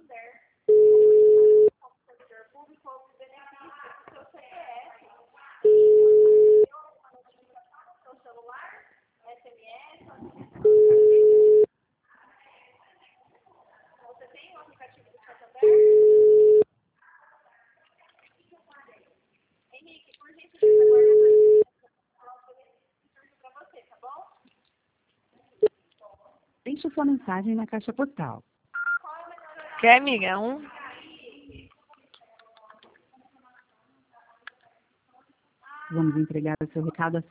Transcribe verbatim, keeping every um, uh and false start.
Deixe sua mensagem na caixa postal. Quer, amiga? Um? Vamos entregar o seu recado